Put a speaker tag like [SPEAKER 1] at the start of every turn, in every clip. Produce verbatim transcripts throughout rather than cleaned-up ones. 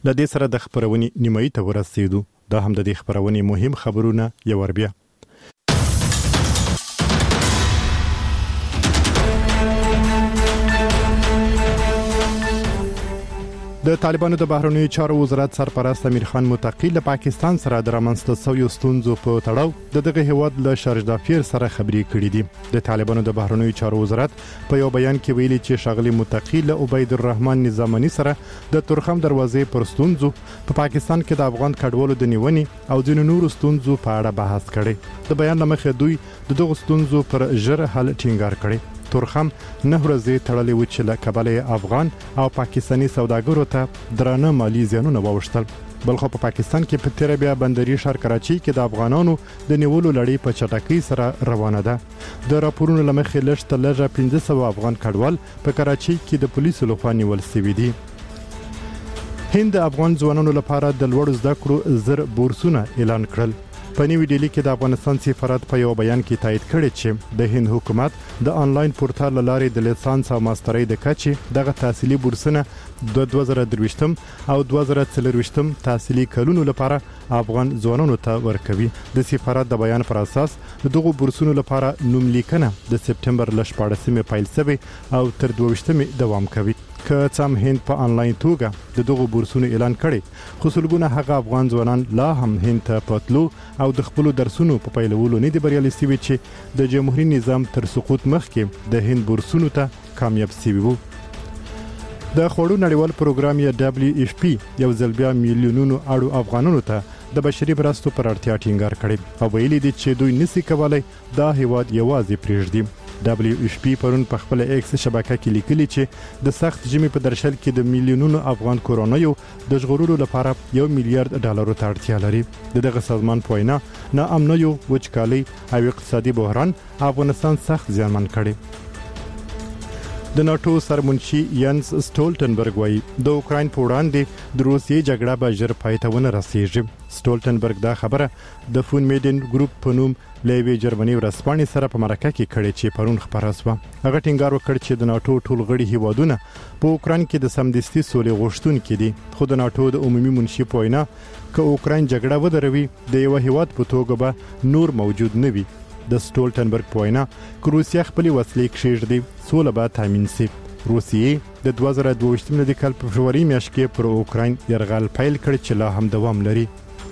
[SPEAKER 1] له دې سره د خبرونې نیمایي ته ورسېدو. دا هم د دې خبرونې مهم خبرونه یو ور بیا. د طالبانو د بهرنیو چارو وزارت سرپرست امیر خان متقی له پاکستان سره د رامنځته شویو ستونزو په تړاو د دغه هیواد له شارجدافیر سره خبرې کړې دي. د طالبانو د بهرنیو چارو وزارت په یو بیان کې ویلي چې ښاغلي متقی له عبید الرحمن نظامني سره د ترخم دروازې پر ستونزو په پا پاکستان کې د افغان کډوالو د نیونې او د نورو ستونزو په اړه بحث کړي. د بیان لمخې دوی د دغو ستونزو پر ژر حل ټینګار کړي. ترخم نه ورځې تړلې و چې له کبله افغان او پاکستاني سوداګرو ته درانه مالی زیانونه واوښتل. بلخو په پاکستان کې په تیر بیا بندري ښار کراچي کې د افغانانو د نیولو لړۍ په چټکۍ سره روانه ده. د راپورونو لمخې لږ تر لږه پنځه سوه افغان کډوال په کراچي کې د پولیسو لخوا نیول شوي دي. هند د افغان ځوانانو لپاره د لوړو زده کړو زر بورسونه اعلان کړل. په نیو ډیلی کې د افغانستان سفارت په یو بیان کې تایید کړی چې د هند حکومت د آنلاین پورتال لارې د لیسانس او ماسترۍ د کچې دغه تحصیلي بورسونه د دوه زره درویشتم او دوه زره څلرویشتم تحصیلي کلونو لپاره افغان ځوانانو ته ورکوي. د سفارت د بیان پر اساس دغه بورسونو لپاره نوم لیکنه د سپتمبر ل شپاړسمې پیل شوی او تر دوه ویشتمې دوام کوي. که څم هند په آنلاین توګه د دغه بورسونو اعلان کړي خو سلګونه هغه افغان ځوانان لا هم هند ته پاتلو او د خپل درسونو په پیلولو نه دی بریالي شوي چې د جمهوریت نظام تر سقوط مخکې د هند بورسونو ته کامیاب شوي وو. د خوړو نړیوال پروګرام یا دبليو اف پی یو ځل بیا میلیونونو اړو افغانانو ته د بشري مرستو پر اړتیا ټینګار کړي او ویلي دي چې دوی نشي کولای دا هیواد یوازې پرېږدي. دبليو اف پی پرون په خپل ایکس شبکه کې لیکلي چې د سخت ژمي په درشل کې د میلیونونو افغان کورونیو د ژغورلو لپاره یو میلیارډ ډالرو ته اړتیا لري. د دغه سازمان په وینا ناامنیو وچکالي او اقتصادي بحران افغانستان سخت زیانمن کړي. د ناتو سرمنشي ینس سټولټنبرګ وایي د اوکراین په وړاندې د روسیې جګړه به ژر پای ته ونه رسیږي. سټولټنبرګ دا خبره د فون میډن ګروپ په نوم لیوی جرمني ورسپانې سره په مرکه کې کړي چې پرون خبره شوه. هغه ټینګار وکړ چې د ناتو ټول غړي هیوادونه په اوکراین کې د سمدستي سولې غوښتونکي دي. خو د ناتو د عمومي منشي په وینا که اوکراین جګړه ودروي د یو هیواد په توګه به نور موجود نه وي. د سټولټنبرګ په وینا که روسیا خپل وسلې کښېږدي سوله به تامین شي. روسیې د دوه زره دوه ویشتم د کال په فبروري میاشت کې پر اوکراین یرغل پیل کړ چې لا هم دوام لري.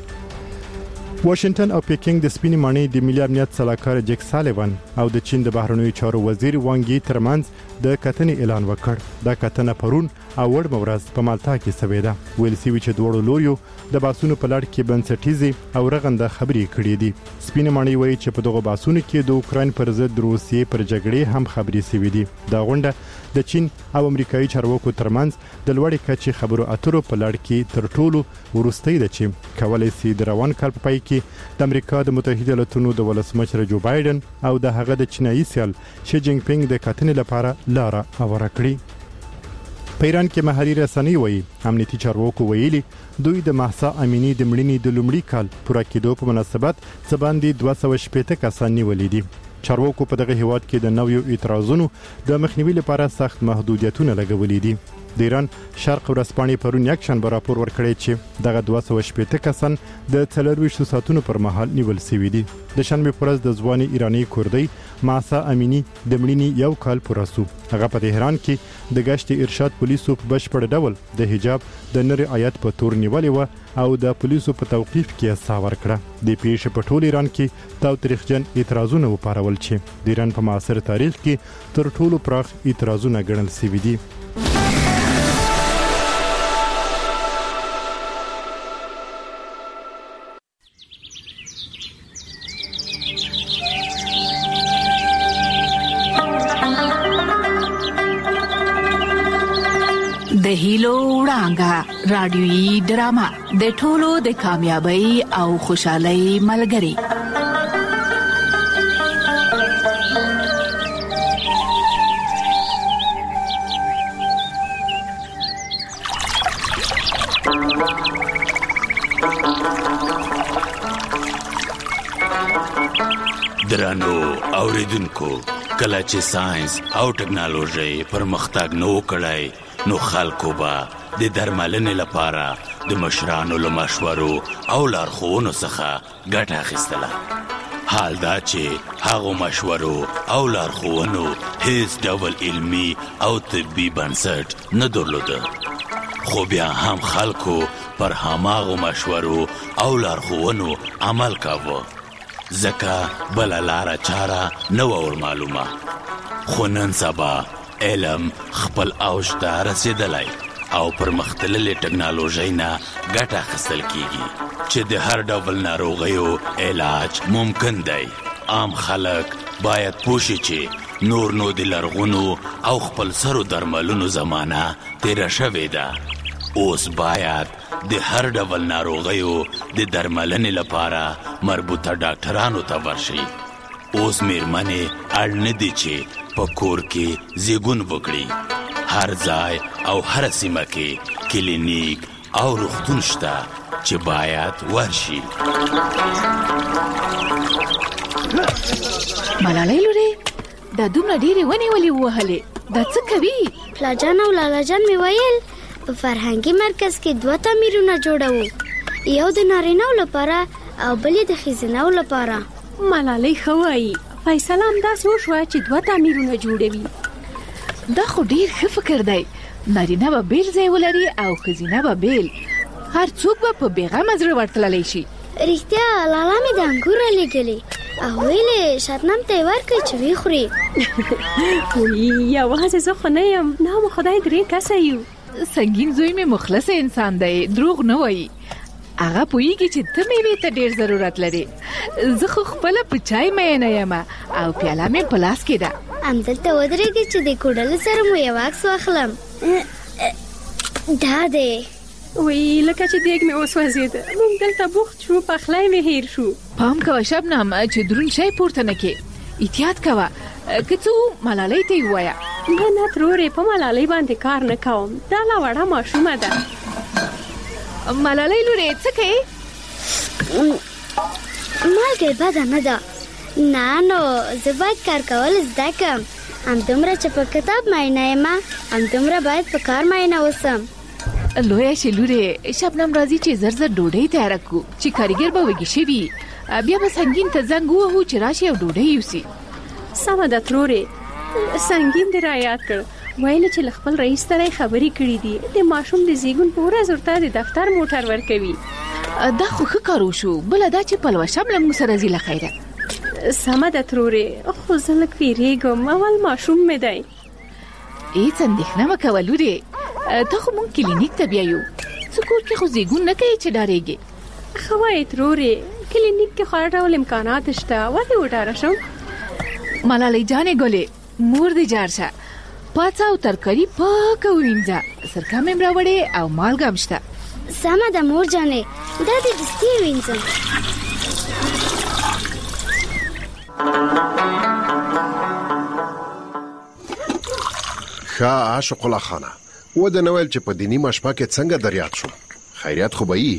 [SPEAKER 1] واشنگټن او پیکینګ د سپینې ماڼۍ د ملي امنیت سلاکار جک سالیوان او د چین د بهرنیو چارو وزیر وانګي ترمنځ د کتنې اعلان وکړ. دا کتنه پرون او وړ مورز په مالټا کې شوې ده. ویل شوي چې دواړو لوریو د باسونو په لړ کې بنسټیزي او رغنده خبرې کړې دي. سپینې ماڼۍ وایي چې په دغه باسونو کې د اوکراین پر ضد روسیې پر جګړې هم خبرې شوې دي. دا غونډه د چین او امریکایي چارواکو ترمنځ د لوړې کچې خبرو اترو په لړ کې تر ټولو وروستۍ ده چې کولای شي د روان کال په پای کې د امریکا د متحده ایالاتونو د ولسمشر جو بایدن او د هغه د چینایي سیال شي جینګ پینګ د کتنې لپاره لاره هواره کړي. په ایران کې محلي رسنۍ وایي امنیتي چارواکو ویلي دوی د مهسا امینی د مړینې د لومړي کال پوره کېدو په مناسبت څه باندې دوه سوه شپېته کسان نیولي دي. چارواکو په دغه هیواد کې د نویو اعتراضونو د مخنیوي لپاره سخت محدودیتونه لګولي دي. د ایران شرق ورځپاڼې پرون یکشنبه راپور ورکړی چې دغه دوه سوه شپېته کسان د څلرویشتو ساعتونو پر مهال نیول شوي دي. د شنبې په ورځ د ځوانې ایراني کوردۍ مهسا امینی د مړینې یو کال پوره شو. هغه په تهران کې د گشت ارشاد پولیسو په بشپړ ډول د حجاب د نری آیت په تور نیولې و او د پولیسو په توقیف کې سا ورکړه. د پیښې په ټول ایران کې تاوتریخجن اعتراضونه وپارول چې د ایران په معاصر تاریخ کې تر ټولو پراخ اعتراضونه ګڼل شوي دي.
[SPEAKER 2] د هیلو وړانګه رادیويي ډرامه د ټولو د کامیابی او خوشحالۍ ملګری.
[SPEAKER 3] درانو اوریدونکو، کله چې ساينس او ټکنالوژي پرمختګ نو کړای نو خلکو به د درملنې لپاره د مشرانو له مشورو او لارښوونو څخه ګټه اخیستله. حال دا چې هغو مشورو او لارښوونو هیڅ ډول علمي او طبي بنسټ نه درلوده، خو بیا هم خلکو پر هماغو مشورو او لارښوونو عمل کاوه، ځکه بله لاره چاره نه وه ور معلومه. خو نن سبا علم خپل اوج ته رسېدلی او پر مختللې ټکنالوژۍ نه ګټه اخیستل کیږي چې د هر ډول ناروغیو علاج ممکن دی. عام خلک باید پوه شي چې نور نو د لرغونو او خپل سرو درملونو زمانه تیره شوې ده. اوس باید د هر ډول ناروغیو د درملنې لپاره مربوطه ډاکټرانو ته ورشي. اوس میرمنې اړ نه دي چې په کور کې زیږون وکړي. هر ځای او هر سیمه کې کلینیک او روغتون شته چې باید ورشي.
[SPEAKER 2] ملالۍ لورې، دا دومره ډېرې ونې ولې ووهلې؟ دا څه کوي؟
[SPEAKER 4] پلاجان او لالاجان مې ویل په فرهنګي مرکز کې دوه تعمیرونه جوړوو، یو د نارینه‌و لپاره او بل یې د ښځینه‌و لپاره.
[SPEAKER 5] ملالۍ ښه وایي، فیصله همداسې وشوه چې دوه تعمیرونه جوړوي.
[SPEAKER 2] دا خو ډیر ښه فکر دی. نارینه به بیل ځای ولري او ښځینه به بیل. هر څوک به په بېغمه زړه ورتللی شي.
[SPEAKER 4] رښتیا لالا مې د انګور رالیږلې او ویلې شبنم ته یې ورکړئ چې ویې خوري.
[SPEAKER 5] یوازې زه خو نه یم، نام خدای درې کسه یو.
[SPEAKER 2] سنګین زوی مې مخلص انسان دی، دروغ نه وایي. هغه پوهیږي چې ته میوې ته ډېر ضرورت لري. زه خو خپله په چای مینه یم او پیاله مې په لاس کې ده.
[SPEAKER 4] همدلته ودرېږي چې د کوډلو سره مو یو عکس واخلم. دا دی.
[SPEAKER 5] وی لکه چې دیګ مې وسوځېده، موږ دلته بوخت شو، پخلی مې هیر شو.
[SPEAKER 2] پام کوه شبنم چې دروند شی پورته نه کې. احتیاط کوه، که څه ملالۍ ته یې ووایه.
[SPEAKER 5] نه نه ترورې، په ملالۍ باندې کار نه کوم، دا لا وړه ماشومه ده.
[SPEAKER 2] ملالۍ لورې څه کوې؟
[SPEAKER 4] مالګې بده نه ده. نه نو زه باید کار کول زده کړم. همدومره چې په کتاب معینه یم، همدومره باید په کار معینه اوسم.
[SPEAKER 2] لویه شي لورې، شبنم راځي چې زر زر ډوډۍ تیاره کړو چې کارګر به وږي شوي، بیا به سنګین ته زنګ ووهو چې راشي او ډوډۍ یوسي.
[SPEAKER 5] سمه ده ترورې، سنګین دې رایاد کړ. ویل چې له خپل رئیس سره خبرې کړې دي، د ماشوم د زیږون په ورځ ورته د دفتر موټر ورکوي.
[SPEAKER 2] دا خو ښه کار وشو. بله دا چې پلوشه له موږ سره ځي له خیره.
[SPEAKER 5] سمه ده ترورې، خو زه لږ ویرېږم، اول ماشوم مې دی.
[SPEAKER 2] هېڅ اندېښنه مه کوه لورې، ته خو موږ کلینیک ته بیایو. څه کور کې خو زیږون نه کوي چې ډارېږې.
[SPEAKER 5] ښه وایې ترورې، کلینیک کې خو هر ډول امکانات شته، ولې وډاره شم؟
[SPEAKER 2] ملالۍ جانې ګلې، مور دې جار شه. پاڅه او ترکاري پاکه ووینځه، سرکه مې هم راوړې او مالګه هم شته.
[SPEAKER 4] سمه ده مور جانې، دا دې دستي ووینځم.
[SPEAKER 6] ښه عاشق الله خانه، وده نه ویل چې په دیني مشپه کې څنګه دریاد شو؟ خیریت خو به یي؟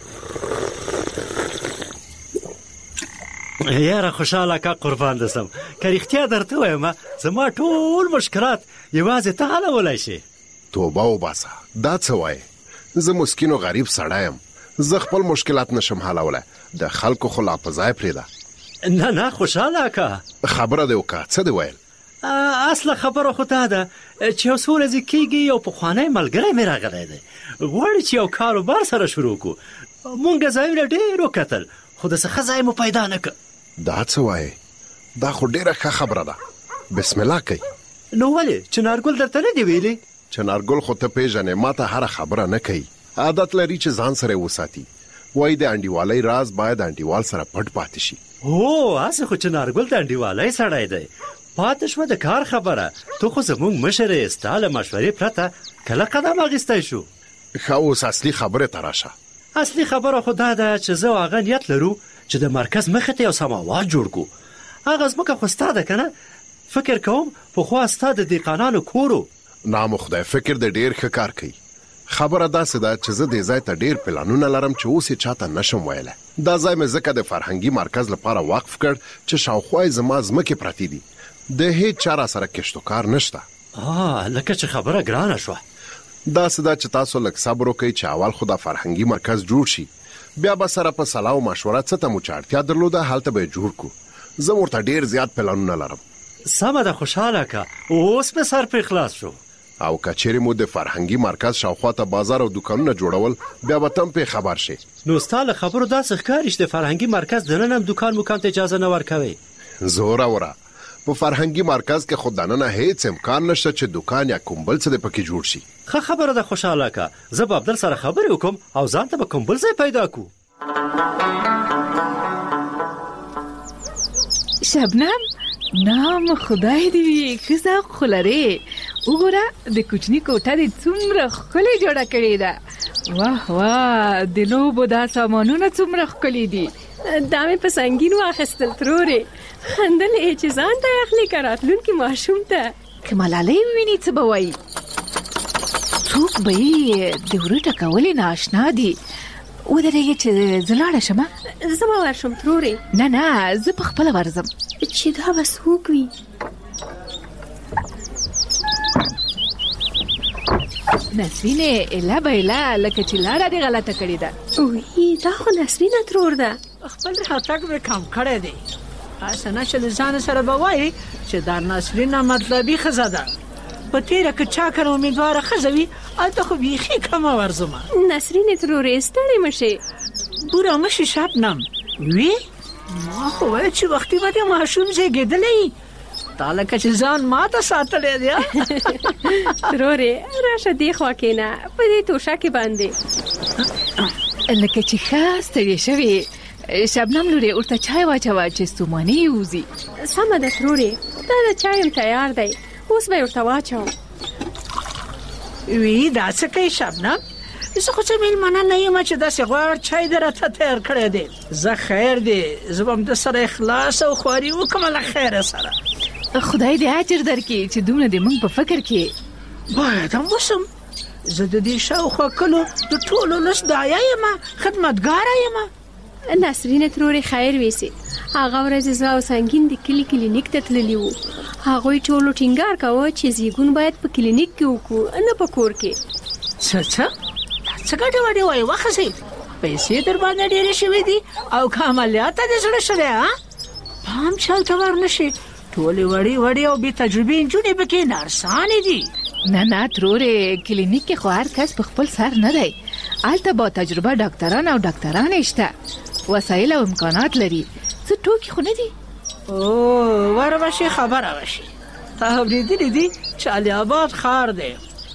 [SPEAKER 7] یاره خوشحاله که قربان دسم، که رښتیا درته وایم زما ټول مشکلات یوازې ته حلولی شي.
[SPEAKER 6] توبه وباسه، دا څه وایې؟ زه مسکین و غریب سړی یم، زه خپل مشکلات نشم حلولی، د خلکو خو لا په ځای پرېږده.
[SPEAKER 7] نه نه خوشحاله که
[SPEAKER 6] خبره دې وکړه، څه دې ویل؟
[SPEAKER 7] اصله خبره خو دا ده چې یو څو ورځې کېږي یو پخوانی ملګری مې راغلی دی، غواړي چې یو کاروبار سره شروع کړو. مونږ ځایونه ډېر وکتل، خو داسې ښه ځای مو پیدا نه کړ.
[SPEAKER 6] دا څه وایې؟ دا خو ډېره ښه خبره ده. بسم الله کوي.
[SPEAKER 7] نو ولې چنارګل درته نه دی ویلي؟
[SPEAKER 6] چنارګل خو ته پیژنې، ما ته هره خبره نه کوي. عادت لري چې ځان سره وساتي. وایي د انډیوالۍ راز باید انډیوال سره پټ پاتې شي.
[SPEAKER 7] هو هسې خو چنارګل د انډیوالۍ سړی دی. پاتې شوه د کار خبره، تو خو زموږ مشر یې، ستا له مشورې پرته کله قدم اخیستی شو.
[SPEAKER 6] ښه اوس اصلي خبرې ته راشه.
[SPEAKER 7] اصلي خبره خو دا ده چې زه او هغه نیت لرو چې د مرکز مخې ته یو سماوات جوړ کړو. هغه ځمکه خو ستا ده که نه؟ فکر کوم پخوا ستا د دهقانانو کورو.
[SPEAKER 6] نام خدای، فکر د ډېر ښه کار کوي. خبره داسې ده چې زه دې ځای ته ډېر پلانونه لرم چې اوس یې چاته نشم ویلی. دا ځای مې ځکه د فرهنګي مرکز لپاره وقف کړ چې شاوخوا یې زما ځمکې پرتې دي، د هیڅ چا را سره کشت و کار نشته.
[SPEAKER 7] آه لکه چې خبره ګرانه شوه.
[SPEAKER 6] دا سدا چې تاسو لک صبر وکئ چې اول خو دا فرهنګي مرکز جوړ شي، بیا به سره په صلاح او مشوره څه ته مو چاړتیا درلوده هلته به جوړ کو. زه ورته ډیر زیات پلانونه لرم.
[SPEAKER 7] سمه ده، خوشاله کا اوس په سر په اخلاص شو.
[SPEAKER 6] او کچېرې مو د فرهنګي مرکز شاوخوا ته بازار او دکانونه جوړول، بیا به تم په خبر شي.
[SPEAKER 7] نو ستاله خبرو داسې ښکاري چې د فرهنګي مرکز دننه دکان مکان ته اجازه نه ورکوي.
[SPEAKER 6] زوره وره په فرهنګي مرکز کې خود دننه هیڅ امکان نشته چې دکان یا کوم بل څه د پکې جوړ شي.
[SPEAKER 7] ښه خبره ده خوشاله کا، زه به عبدل سره خبرې وکم او ځان ته به کوم بل ځای پیدا کو.
[SPEAKER 2] شبنم نام خدای دی وي، ښه خو لرې. وګوره د کوچني کوټه دې څومره ښکلې جوړه کړې ده. واه واه د لوبو دا سامانونه څومره ښکلي دي.
[SPEAKER 5] دا مې په سنګین واخیستل ترورې، خندلې چې ځان ته اخلي که راتلونکي ماشوم ته.
[SPEAKER 2] که ملالۍ وویني څه به وایي؟ څوک به یې د وره ټکولې نااشنا دي. ودرېږه چې زه لاړه شمه.
[SPEAKER 5] زه به ورشم ترورې.
[SPEAKER 2] نه نه زه په خپله ورځم.
[SPEAKER 5] چې دا به څوک وي؟
[SPEAKER 2] نسرینې اله به اله لکه چې لاره دې غلطه کړې ده.
[SPEAKER 5] وی دا خو نسرینه ترور ده.
[SPEAKER 8] خپل راتګ مې کم کړی دی. هسې نه چې له ځان سره به وایي چې دا نسرینه مطلبي ښځه ده. په تېره که چا کره امیدواره ښځه وي هلته خو بیخي کمه ورځمه.
[SPEAKER 5] نسرینې ترورې ستړې مه شې.
[SPEAKER 8] بوره مه شې شبنم. وی ما خو ویل چې وختي به دې ماشوم زېږېدلی تا لکه چې ځان ما ته ساتلی دی.
[SPEAKER 5] ترورې راشه دې خوا کښېنه په دې توشه کې باندې.
[SPEAKER 2] لکه چې ښه ستړې شوې. شبنم لورې ورته چای واچوه چې ستوماني یې وځي.
[SPEAKER 5] سمه ده ترورې، دا د چایم تیار دی، اوس به یې ورته واچوم.
[SPEAKER 8] وی دا څه کوي شبنم؟ زه خو څه مېلمانه نه یم چې داسې غوړ چای دې راته تیار کړی دی. زه خیر دی، زه به همده سره اخلاص او خواري وکړم له خیره سره.
[SPEAKER 2] خدای دې اجر درکړي چې دومره دې موږ په فکر کې.
[SPEAKER 8] باید هم وسم. زه د دې شاوخوا کلو د ټولو لس داعیه یم، خدمتګاره یم.
[SPEAKER 5] نسرینه ترورې خیر ویسي. هغه ورځ زه او سنګین د کلي کلینیک ته تللي وو. هغوی ټولو ټینګار کوه چې زیږون باید په کلینیک کې وکړو نه په کور کې.
[SPEAKER 8] څه څه څه ګډې وډې وایي وښځې؟ پیسې در باندې ډېرې شوې دي او که عملیات ته دې زړه شوی ها؟ پام چې هلته ور نه شي. ټولې وړې وړې او بې تجربې نجونې پکې نرسانې دي.
[SPEAKER 2] نه نه ترورې کلینیک کې خو هر کس په خپل سر نه دی. هلته با تجربه ډاکټران او ډاکټرانې شته، وسایل او امکانات لري. څه ټوکې خو نه دي.
[SPEAKER 8] او ور بشي خبره وشي. تا اورېدلي دي چې علي آباد ښار دی.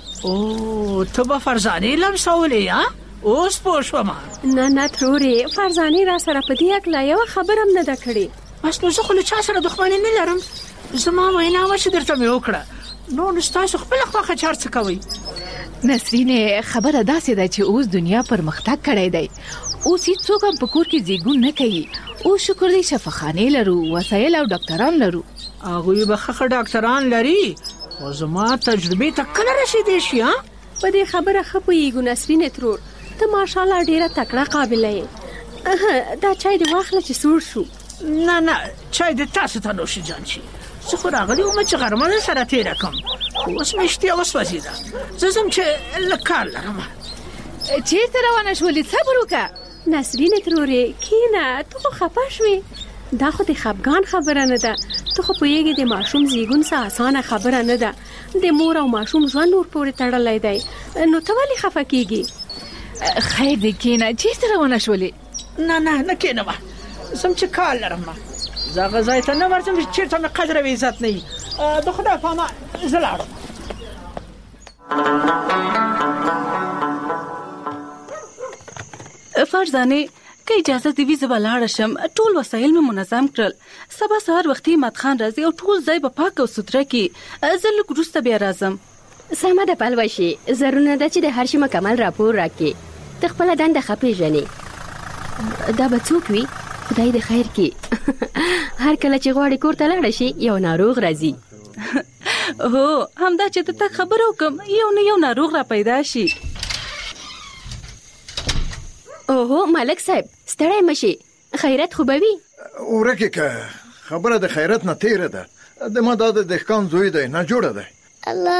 [SPEAKER 8] او ته به فرزانې لمسولې ها؟ اوس پوه شومه.
[SPEAKER 5] نه نه ترورې، فرزانې را سره په دې هکله یوه خبره هم نه ده کړې.
[SPEAKER 8] بس نو زه خو له چا سره دښمني نه لرم. زما وینا وه چې درته مې وکړه. نو نو ستاسو خپله خوښه چې هر څه کوئ.
[SPEAKER 2] نسرینې خبره داسې ده چې اوس دنیا پرمختګ کړی دی. اوس هیڅوک هم په کور کې زیږون نه کوي. اوس شکر دی شفاخانې لرو، وسایل او ډاکټران لرو.
[SPEAKER 8] هغوی به ښه ډاکټران لري خو زما تجربې ته کله رسېدی شي ها؟
[SPEAKER 5] په دې خبره ښه پوهېږو نسرینې ترور، ته ماشاءالله ډېره تکړه قابله یې. دا چای دې واخله چې سوړ شو.
[SPEAKER 8] نه نه چای دې تاسو ته نوش جان شي. زه خو راغلی وم چې غرمه در سره تېره کړم، خو اوس مې اشتیا وسوځېده. زه ځم چې لږ کار لرم.
[SPEAKER 2] چېرته روانه شولې؟ صبر وکړه.
[SPEAKER 5] نسرینې ترورې کښېنه، ته خو خفه شوې. دا خو د خفګان خبره نه ده. ته خو پوهېږې د ماشوم زیږون څه اسانه خبره نه ده. د مور او ماشوم ژوند ور پورې تړلی دی. نو ته ولې خفه کېږې؟
[SPEAKER 2] خیر دی کښېنه. چېرته روانه شولې؟
[SPEAKER 8] نه نه نه کښېنمه، ځم چې کار لرم. زه هغه ځای ته نه ورځم چې چېرته مې قدر او عزت نه وي. د خدای په امان زه لاړم.
[SPEAKER 9] فرزانې که اجازه دې وي زه به لاړه شم. ټول وسایل مې منظم کړل. سبا سهار وختي مدخان راځي او ټول ځای به پاک او سوتره کړي. زه لږ وروسته بیا راځم.
[SPEAKER 10] سمه ده پلوشي، ضروري ده چې د هر شي مکمل راپور راکړې. ته خپله دنده ښه پېژنې. دا به څوک وي؟ خدای دې خیر کړي. هر کله چې غواړې کور ته لاړه شي یو ناروغ راځي.
[SPEAKER 9] هو همدا چې ته تک خبره وکم یو نه یو ناروغ را پیدا شي.
[SPEAKER 10] اوهو ملک صاحب ستړی مشي، خیرت خو به وي.
[SPEAKER 11] ورکه که خبره د خیرت نه تیره ده. د ما دا د دهقان زوی دی، نه جوړه ده.
[SPEAKER 4] الله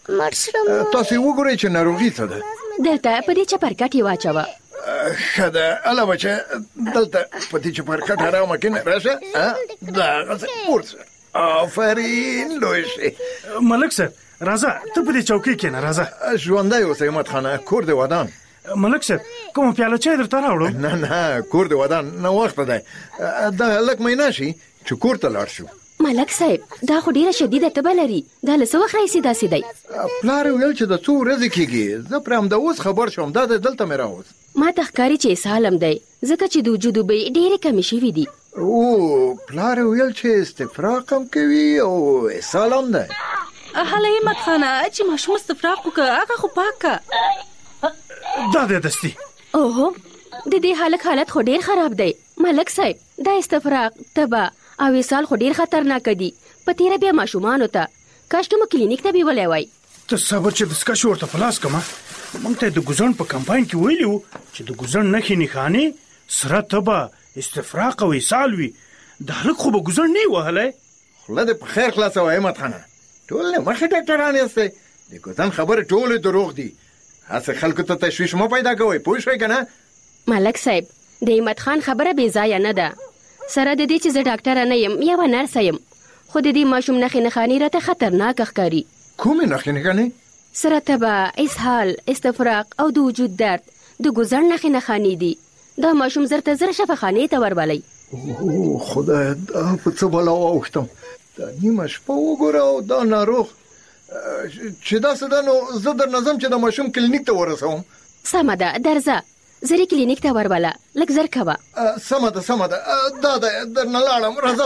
[SPEAKER 4] مړ شم.
[SPEAKER 11] تاسو وګورئ چې ناروغي څه ده.
[SPEAKER 10] دلته په دې چپرکټ یې واچوه.
[SPEAKER 11] ښه ده اله بچه دلته په دې چپرکټ آرامه کښېنه راشه. دغسې پورته آفرین لوی شي.
[SPEAKER 12] ملک صاحب راځه ته په دې چوکۍ کښېنه راځه.
[SPEAKER 11] ژوندی اوسئ احمد خانه کور د ودان.
[SPEAKER 12] ملک صاحب کومه پیاله چای درته راوړم؟
[SPEAKER 11] نه نه کور د ودان نه وخت دی. دا لږ مینا شي چې کور ته لاړ شو.
[SPEAKER 10] ملک صاحب دا خو ډیره شدیده تبه لري. دا له څه وخت راهیسې داسې دی؟
[SPEAKER 11] پلار یې ویل چې د څو ورځې کېږي. زه پرې همدا اوس خبر شوم. دا د دلته مې راوست.
[SPEAKER 10] ما ته ښکاري چې اسهال هم دی ځکه چې د وجود اوبه ډېرې کمې شوي دي.
[SPEAKER 11] او پلار یې ویل چې استفراق هم کوي او اسهال هم دی.
[SPEAKER 9] هله همت خانه چې ماشوم استفراق وکړه هغه خو پاک که.
[SPEAKER 12] دا دی دستي.
[SPEAKER 10] اوهو د دې هلک حالت خو ډېر خراب دی. ملک صاحب دا استفراق تبه او اسهال خو ډېر خطرناک دي. په تیره بیا ماشومانو ته کاش ته مو کلینیک ته بیولی وای.
[SPEAKER 12] ته صبر چې دستکش ورته په لاس کړمه. موږ ته د ګوزڼ په کمپاین کې ویلي وو چې د ګوزڼ نښې نښانې سره تبه استفراق او اسهال وي. د هلک خو به ګوزڼ نه یې وهلی.
[SPEAKER 11] خوله دې په خیر خلاصه وه احمد خانه. ټول نه مخې ډاکټران یاستئ. د ګوزڼ خبرې ټولې دروغ دي. هسې خلکو ته تشویش مه پیدا کوئ پوه شوئ که نه.
[SPEAKER 10] ملک صاحب د احمد خان خبره بې ځایه نه ده. سره د دې چې زه ډاکټره نه یم یوه نرسه یم خو د دې ماشوم نښې نښانې راته خطرناکه ښکاري.
[SPEAKER 11] کومې نښې نښانې؟
[SPEAKER 10] سره تبه اسهال استفراق او د وجود درد د ګوزڼ نښې نښانې دي. دا ماشوم زر ته زر شفاخانې ته ورولئ.
[SPEAKER 11] اوه خدای دا په څه بلا واوښتم. دا نیمه شپه وګوره او دا ناروغ چې داسې ده نو زه در نظم چې د ماشوم کلینیک ته ورسوم.
[SPEAKER 10] سمه ده درځه زری کلینیک ته وربله لږ زر کوه.
[SPEAKER 11] سمه ده سمه ده دا ده درنه لاړم راځه.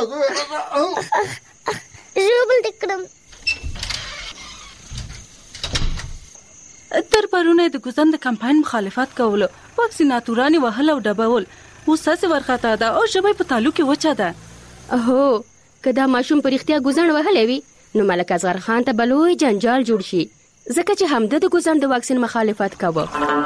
[SPEAKER 4] ژوبل دې کړم.
[SPEAKER 9] تر پرونه د ګوزن د کمپاین مخالفت کولو واکسیناتوران وهل او ډبول اوس هسې ورخطا ده او ژبه په تالو کې وچه ده.
[SPEAKER 10] هو که دا ماشوم په رښتیا ګوزڼ وهلی وي نو ملک اصغر خان ته به لوی جنجال جوړ شي ځکه چې همده د ګوزڼ د واکسین مخالفت کوه.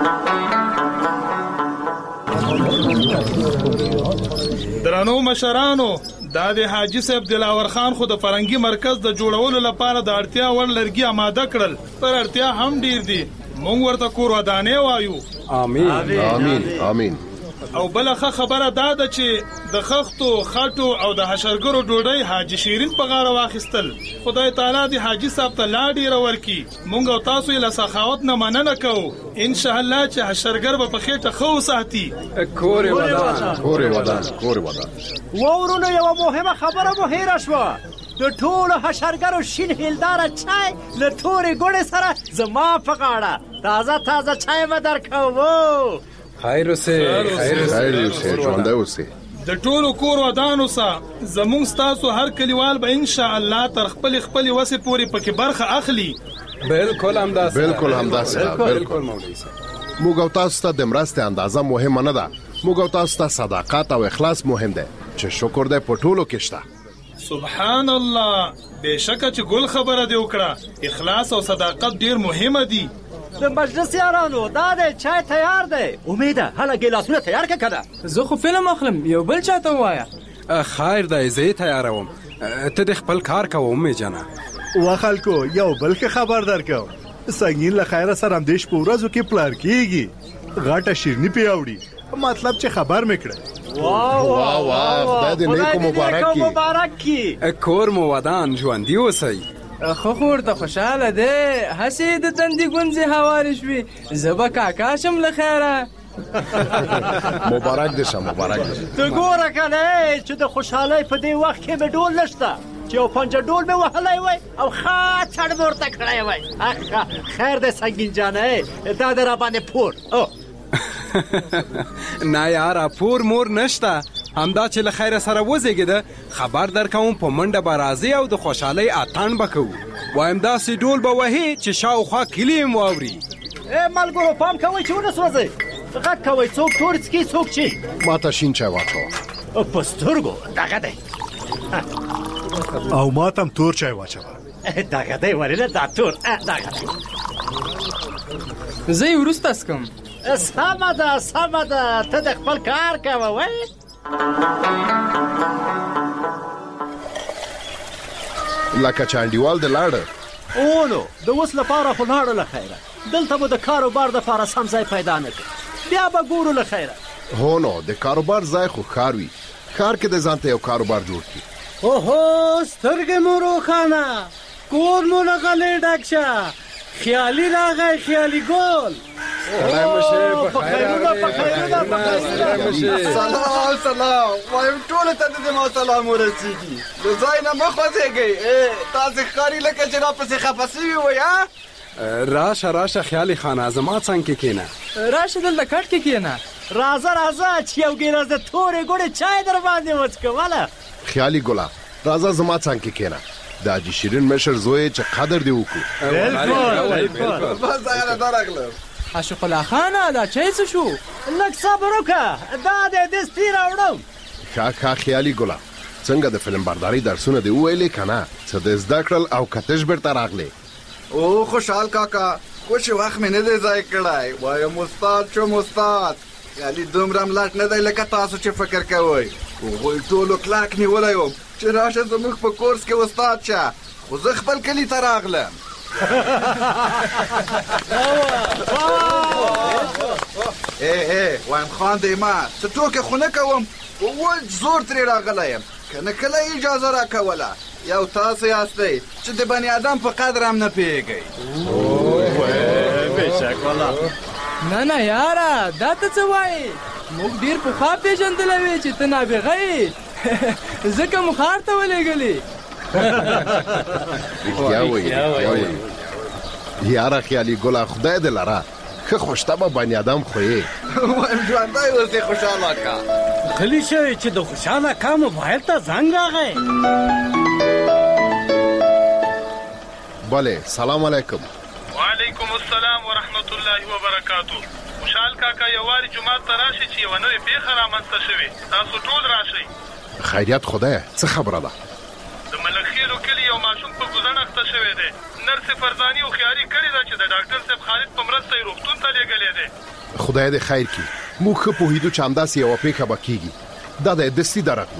[SPEAKER 13] درنو مشرانو دا د حاجی صاحب دلاور خان خو د فرنګي مرکز د جوړولو لپاره د اړتیا وړ لرګي آماده کړل. پر اړتیا هم ډیر دي. مونږ ورته کور ودانې وایو.
[SPEAKER 6] امين امين امين.
[SPEAKER 13] او بلخه خبره دا ده چې د خښتو خټو او د حشرګرو ډوډۍ حاجی شیرین په غاړه واخیستل. خدای تعالی دې حاجی صاحب ته لا ډیره ورکي. مونږ او تاسو یې له سخاوت نه مننه کوو. ان شاء الله چې حشرګر به په خېټه خو ساتي.
[SPEAKER 11] کور ودان کور ودان کور ودان.
[SPEAKER 7] وورونو یو مهمه خبره مو هیره شوه. د ټولو حشرګرو شین هیلداره چای له تورې ګوړې سره زما په غاړه تازه تازه چای به درکوو.
[SPEAKER 11] خیر اوسه
[SPEAKER 6] خیر اوسه ژوندی اوسه.
[SPEAKER 13] د ټولو کور ودانو سره زموږ ستاسو هر کلیوال به ان شاء الله تر خپل خپل وسې پورې پکې برخه اخلي.
[SPEAKER 11] بالکل همداسې
[SPEAKER 6] بالکل همداسې بالکل مولوي صاحب. موږ او تاسو ته د مرستې اندازه مهمه نه ده. موږ او تاسو ته صداقت او اخلاص مهم دی چې شکر دې په ټولو کې شته.
[SPEAKER 13] سبحان الله بهشکه چې ګل خبره دی وکړه. اخلاص او صداقت ډیر مهمه دي.
[SPEAKER 7] د مجلس یارانو دا دی چای تیار دی. امیده هله ګیلاسونه تیار کړه کنه.
[SPEAKER 14] زه خو فلم اخلم یو بل چاته وایا.
[SPEAKER 15] خیر دی زه تیاروم. ته د خپل کار کوم می جنا.
[SPEAKER 16] وا خلکو یو بل ښه خبر درکو. سنگین له خیره سره اندیش په ورځو کې پلار کیږي. غاټه شیرنی پیاوړي مطلب چې خبر میکړه.
[SPEAKER 7] واه واه واه خدای دې نیکو مبارک کی. مبارک کی.
[SPEAKER 15] کور مو ودان ژوندۍ اوسئ.
[SPEAKER 14] خو خور ته خوشاله ده هسې د تندې ګونځې هوارې شوې. زه به کاکا شم له خیره.
[SPEAKER 6] مبارک دې شه مبارک دې.
[SPEAKER 7] ته ګوره کنه چې د خوشحالۍ په دې وخت کې مې ډول نشته چې یو پنجه ډول مې وهلی وای او ښه څړ مې ورته کړی وای. خیر دی سنګین جانه دا د راباندې پور.
[SPEAKER 15] نه یاره پور مور نشته. همدا چې له خیره سره وزېږېده خبر درکوم په منډه به راځي او د خوشحالۍ اتڼ به کوو. وایم داسې ډول به وهي چې شاوخوا کلي هم واوري.
[SPEAKER 7] ای ملګرو پام کوئ چې ونه سوځئ. غږ کوئ څوک تور څکي څوک چی.
[SPEAKER 6] ما ته شین چای واچوه.
[SPEAKER 7] په سترګو دغه دی.
[SPEAKER 16] او ما ته هم تور چای واچوه.
[SPEAKER 7] دغه دی ولې نه دا تور دغه.
[SPEAKER 14] زه یې وروسته څکم.
[SPEAKER 7] سمه ده سمه ده ته د خپل کار کوه وای.
[SPEAKER 6] لکه چانډیوال د لاړه
[SPEAKER 7] اونو د اوس لپاره خو لاړو له خیره دلته به د کاروبار دپاره سم ځای پیدا نه کړي بیا به ګورو له خیره
[SPEAKER 6] هو نو د کاروبار ځای خو ښار وي ښار کې د ځان ته یو کاروبار جوړ کړي
[SPEAKER 7] اوهو سترګې مو روښانه کور مو له غلې ډک شه خیالي راغی خیالي ګل
[SPEAKER 11] سلام سلام وایم ټول ته د ما سلام ورسیږي د ځای نه مخ وځيږي تاسو ښکاری لکه چې را پسې خفاسي وي ها
[SPEAKER 15] راشه راشه خیالي خانه زما څنګه کې کېنه
[SPEAKER 14] راشه دلته کټ کې کېنه
[SPEAKER 7] راځه راځه چې یو ګیلاس د تورې ګوړې چای در باندې وڅکواله
[SPEAKER 6] خیالي ګله راځه زما څنګه کې کېنه د حاجي شیرین مشر زوی چې قدر دی وکړو
[SPEAKER 7] بالکل
[SPEAKER 11] بس هغه درغله
[SPEAKER 14] عاشق الله خانه دا چای څه شو
[SPEAKER 7] لږ صبر وکړه دا د دستي راوړم
[SPEAKER 6] ښه ښه خیالي ګله څنګه د فلم برداري درسونه دی وویلې که نه څه د زده کړل او که تش بیرته راغلی
[SPEAKER 11] او خوشحال کاکا خوش وخت مې نه دی ځای کړی وایم استاد شوم استاد خیالي دومره ملټ نه دی لکه تاسو چې فکر کوئ هغوی ټولو کلاک نیولی وم چې راشه زموږ په کورس کې استاد شه خو زه خپل کلي ته راغلم ای ای وایم خان دی ما څه ټوکې خو نه کوم وج زور ترې راغلی یم که نه کله اجازه راکوله یو تاسو یاستئ چې د بني ادم په قدر هم نه پوهېږئ
[SPEAKER 7] بېشک والله
[SPEAKER 14] نه نه یاره دا ته څه وایې موږ ډېر پخوا پېژندلی وې چې ته نابغه یې ځکه مو ښار ته ولېږلې
[SPEAKER 6] رښتیا وایي رښتیا وایي یاره خیالي ګله خدای دې لره ښه خوشطبعه بني ادم خو یې
[SPEAKER 11] وایم ژوندی اوسې خوشحاله کا
[SPEAKER 7] غلی شوې چې د خوشحاله کا موبایل ته زنګ راغی
[SPEAKER 6] بله سلام علیکم
[SPEAKER 13] وعلیکم السلام ورحمت الله وبرکاتو خوشحال کاکا یووارې جومات ته راشئ چې یوه نوې پېښه رامنځته شوې تاسو ټول راشئ
[SPEAKER 6] خیریت خدایه څه خبره ده
[SPEAKER 13] د ملکخیلو کلي یو ماشوم په ګوزڼ اخته شوی دی نرسې فرزاني هوښیاري کړې ده چې د ډاکټر صاحب خالد په مرسته یې روغتون ته لېږلی دی
[SPEAKER 6] خدای دې خیر کړي موږ ښه پوهېدو چې همداسې یوه پېښه به کېږي دا د دستي درغلي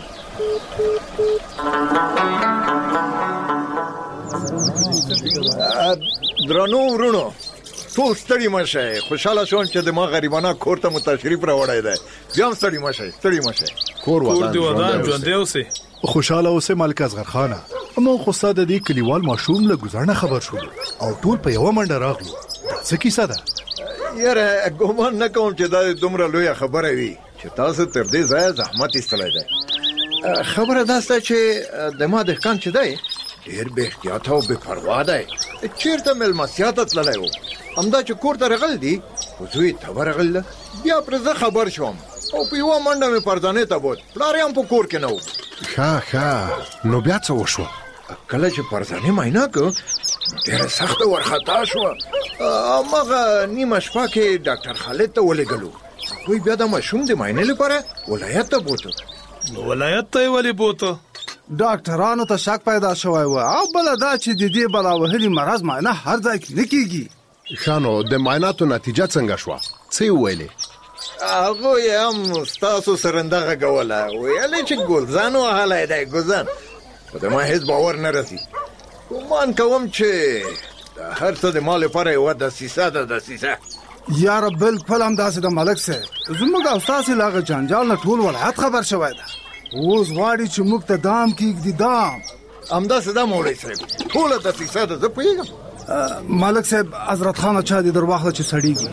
[SPEAKER 11] درنو ورونو ټول ستړي مه شئ خوشحاله شوم چې د ما غریبانه کور ته مو تشریف راوړی دی بیا هم ستړي مه شئ ستړي مه شئ
[SPEAKER 6] کور
[SPEAKER 13] ودان ژوندی اوسئ
[SPEAKER 16] خوشحاله اوسئ ملک اصغر خانه موږ خو ستا د دې کلیوال ماشوم له ګوزڼه خبر شولو او ټول په یوه منډه راغلو دا څه کیسه ده
[SPEAKER 11] یاره ګومان نه کوم چې دا دومره لویه خبره وي چې تاسو تر دې ځایه زحمت ایستلی دی خبره دا سته چې د ما دهقان چې دی ډېر بې احتیاطه او بې پروا دی چېرته مېلمستیا ته تللی و همدا چې کور ته رغل دي خو زوی ته ورغله بیا پرې زه خبر شوم او په یوه منډه مې پرزانې ته بوت پلار یې هم په کور کې نه و
[SPEAKER 6] ښه ښه نو بیا څه وشوه
[SPEAKER 11] کله چې پرزانې معاینه کړو ډېره سخته ورخطا شوه هماغه نیمه شپه کې ډاکټر خالد ته ولېږلو هغوی بیا د ماشوم د معاینې لپاره ولایت ته بوتو
[SPEAKER 13] نو ولایت ته یې ولې بوته
[SPEAKER 17] ډاکټرانو ته شک پیدا شوی و او بله دا چې د دې بلا وهلي مرض معاینه هر ځای کې نه کېږي
[SPEAKER 6] ښه نو د معایناتو نتیجه څنګه شوه څه یې وویلې
[SPEAKER 11] هغوی هم ستاسو سرنده غږوله ویلې چې ګلزن وهلی دی ګلزن خو د ما هېڅ باور نه رسي ګمان کوم چې د هر څه د ما لپاره یوه دسیسه ده دسیسه
[SPEAKER 17] یاره بالکل همداسې د ملک صاحب زموږ او ستاسې له هغه جنجال نه ټول ولایت خبر شوی ده اوس غواړي چې موږ ته دام کېږدي دام
[SPEAKER 11] همداسې ده مولوي صاحب ټوله دسیسه ده زه پوهېږم
[SPEAKER 17] ملک صاحب حضرت خانه چا دې در واخله چې سړېږي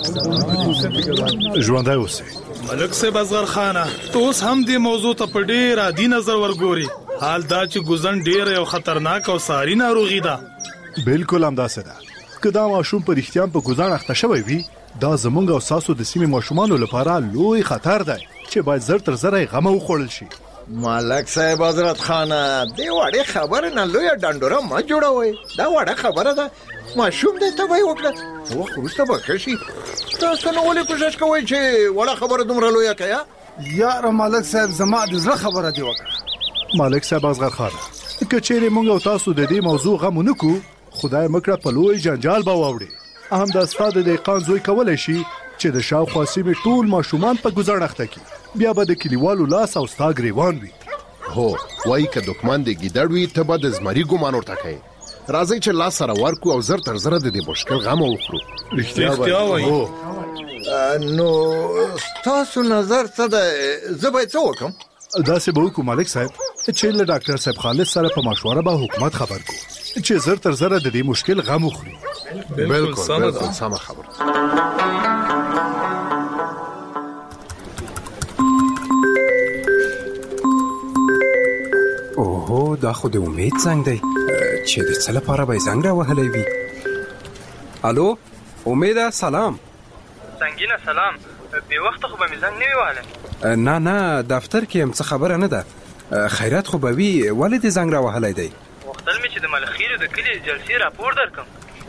[SPEAKER 16] ژوندی اوسئ
[SPEAKER 13] ملک صاحب اصغر خانه ته اوس هم دې موضوع ته په ډېر عادي نظر ورګوري حال دا چې ګوزڼ ډېره یو خطرناک او ساري ناروغي ده
[SPEAKER 16] بالکل همداسې ده که دا ماشوم په رښتیا په ګوزڼ اخته شوی وي دا زمونږ او ستاسو د سیمې ماشومانو لپاره لوی خطر دی چې باید زر تر زره یې غمه وخوړل شي
[SPEAKER 11] ملک صاحب حضرت خانه دې وړې خبره نه لویه ډنډوره مه جوړوئ دا وړه خبره ده ماشوم دی ته به یې وکړه وخت وروسته به ښه شي تاسو نو ولې کوشش کوئ چې وړه خبره دومره لویه که
[SPEAKER 17] یاره ملک صاحب زما د زړه خبره دې وکړه
[SPEAKER 16] ملک صاحب اصغر خانه که چیرې موږ او تاسو د دې موضوع غم ونه کړو خدای مکړه په لوی جنجال به واوړي همدا ستا د دهقان زوی کولی شي چې د شاوخوا سیمې ټول ماشومان په ګوزڼ اخته کړي بیا به د کلیوالو لاس او ستا ګریوان وي
[SPEAKER 6] هو وایي که دښمن د ګیدړ وي ته به د زمري ګمان ورته کوې راځي چې لاس سره ورکو او زر تر زر د دې مشکل غم وخورو.
[SPEAKER 11] رښتیا وایي. نو تاسو نظر څه ده؟ زه باید څه وکړم؟
[SPEAKER 16] داسې به وکړو مالک صاحب چې له ډاکټر صاحب خالد سره په مشوره به حکومت خبر کو چې زر تر زر د دې مشکل غم وخوري.
[SPEAKER 6] بالکل بالکل سمه خبره.
[SPEAKER 15] اوه دا خو د امید زنګ دی چې د څه لپاره به یې زنګ راوهلی وي. الو امیده سلام.
[SPEAKER 14] سنګینه سلام. بې وخته خو به مې زنګ نه وي وهلی.
[SPEAKER 15] نه نه دفتر کې یم، څه خبره نه ده. خیرات خو به وي، ولې دې زنګ راوهلی دی؟
[SPEAKER 14] غوښتل مې چې د ملخیلو د کلي جلسې راپور درکړم.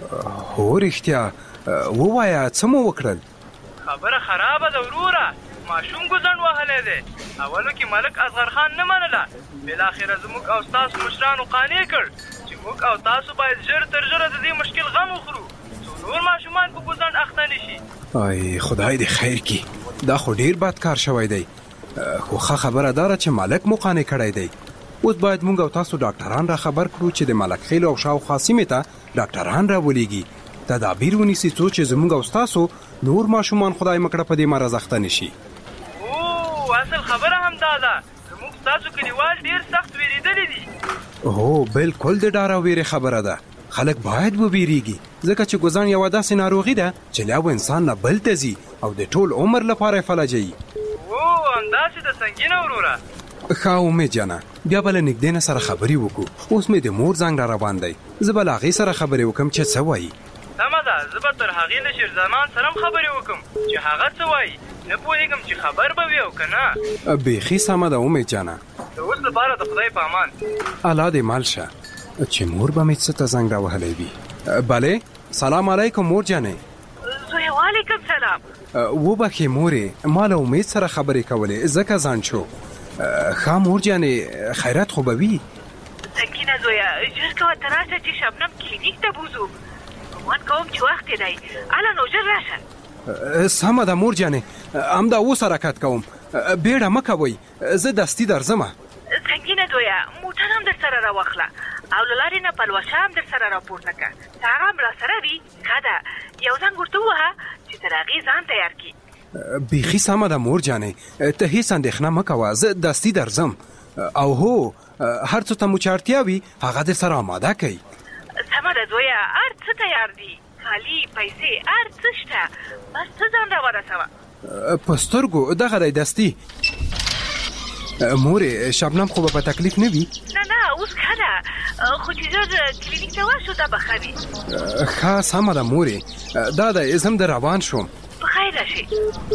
[SPEAKER 15] هو رښتیا ووایه څه مو وکړل؟
[SPEAKER 14] خبره خرابه ده وروره، ماشوم ګوزڼ وهلی دی. اولو کې ملک اصغر خان نه منله، بالاخره زموږ او ستاسو مشرانو قانع کړ چې موږ او تاسو باید ژر تر ژره د دې مشکل غم وخورو څو نور ماشومان په ګوزڼ اخته نه شي.
[SPEAKER 15] ای خدای دې خیر کړي، دا خو ډیر بد کار شوی دی. خو ښه خبره داره چې ملک مو قانع کړی دی. اوس باید موږ او تاسو ډاکټران را خبر کړو چې د ملک خیل او شاوخوا سیمې ته ډاکټران راولېږي، تدابیر ونیسي څو چې زموږ او ستاسو نور ماشومان خدای مکړه په دې مرض اخته نه شي.
[SPEAKER 14] او اصل خبره هم دا ده، زموږ ستاسو کلیوال ډیر سخت ویریدلي دي.
[SPEAKER 15] هو بالکل د ډار او ویرې خبره ده. خلک باید وویریږي ځکه چې ګوزڼ یوه داسې ناروغي ده چې له یو انسان نه بل ته ځي او د ټول عمر لپاره یې فلجوي.
[SPEAKER 14] او همداسې د سنګینه وروره.
[SPEAKER 15] ښه امید جانه، بیا به له نږدې نه سره خبرې وکړو. اوس مې د مور زنګ را روان دی، زه به له هغې سره خبرې وکړم چې څه وایي.
[SPEAKER 14] سمه ده، زه به تر هغې له شیرزمان سره هم خبرې وکړم چې هغه څه وایي. نه پوهېږم چې خبر به وي او که نه.
[SPEAKER 15] بیخي سمه ده امید جانه.
[SPEAKER 14] د اوس لپاره د خدای په امان.
[SPEAKER 15] الله دې مال شه چې مور به مې څه ته زنګ راوهلی وي. بله سلام علیکم مور جانې.
[SPEAKER 18] زوی وعلیکم سلام.
[SPEAKER 15] وبخې مورې، ما له امید سره خبرې کولې ځکه ځان شو. ښه مور جانې خیرات خو به وي؟
[SPEAKER 18] سکینه زویه ژر کوه ته راشه چې شبنم کلینیک ته بوځو. ګمان کوم چې وخت یې دی، هله نو ژر راشه.
[SPEAKER 15] سمه ده مور جانې، همدا اوس حرکت کوم. بیړه مه کوئ، زه دستي درځمه.
[SPEAKER 18] سنګینه زویه موټر هم در سره راواخله او له لارې نه پلوشه هم در سره راپورته کړه. که هغه هم را سره وي ښه ده، یو زنګ ورته ووهه چې تر هغې ځان تیار کړي.
[SPEAKER 15] بیخي سمه ده مور جانې، ته هیڅ اندېښنه مه کوه، زه دستي درځم. او هو هر څه ته مو چې اړتیا وي هغه دې سره اماده کوي.
[SPEAKER 18] سمه ده زویه، هر څه تیار دي، کالي پیسې هر څه شته، بس ته ځان را ورسوه.
[SPEAKER 15] په سترګو دغه دی دستي. مورې شبنم خو به په تکلیف نه وي؟
[SPEAKER 18] نه نه اوس ښه ده، خو چې ژر کلینیک ته ورشو دا به ښه وي.
[SPEAKER 15] ښه سمه ده مورې، دا دی زه هم در روان شوم.
[SPEAKER 18] په خیر راشئ.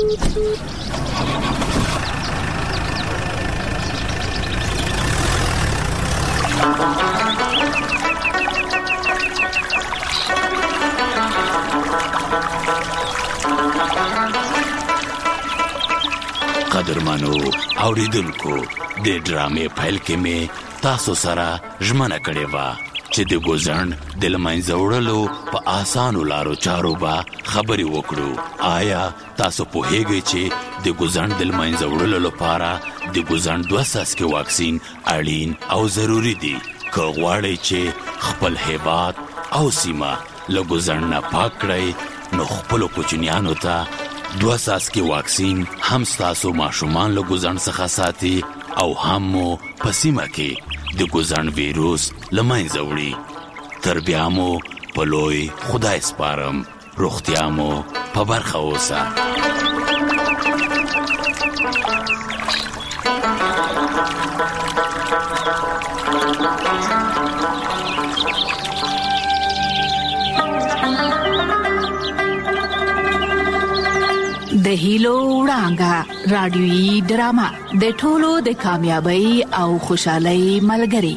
[SPEAKER 3] قدرمنو اوریدونکو، د ډرامې پیل کې مې تاسو سره ژمنه کړې وه چې د ګوزڼ د له منځه وړلو په اسانو لارو چارو به خبرې وکړو. آیا تاسو پوهیږئ چې د ګوزڼ د له منځه وړلو لپاره د ګوزڼ دوه څاڅکي واکسین اړین او ضروري دي؟ که غواړئ چې خپل هیواد او سیمه له ګوزڼ نه پاک کړئ نو خپلو کوچنیانو ته دوه څاڅکي واکسین هم ستاسو ماشومان له ګوزڼ څخه ساتي او هم مو په سیمه کې د ګوزڼ ویروس له منځه وړي. تر بیا مو په لوی خدای سپارم، روغتیا مو په برخه اوسه.
[SPEAKER 2] د هیلو وړانګه رادیویي ډرامه د ټولو د کامیابی او خوشحالۍ ملګری.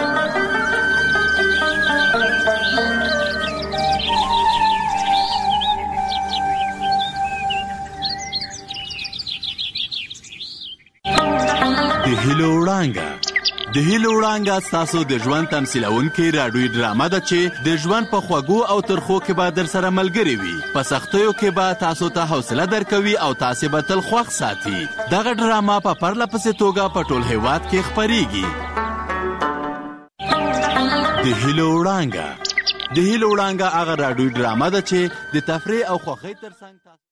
[SPEAKER 3] د هیلو وړانګه د هیلو وړانګه ستاسو د ژوند تمثیلونکې راډیویي ډرامه ده چې د ژوند په خوږو او ترخو کې به در سره ملګرې وي. په سختیو کې به تاسو ته حوصله درکوي او تاسې به تل خوښ ساتي. دغه ډرامه په پرله پسې توګه په ټول هیواد کې خپریږي. د هیلو وړانګه د هیلو وړانګه هغه راډیو ډرامه ده چې د تفریح او خوښۍ ترڅنګ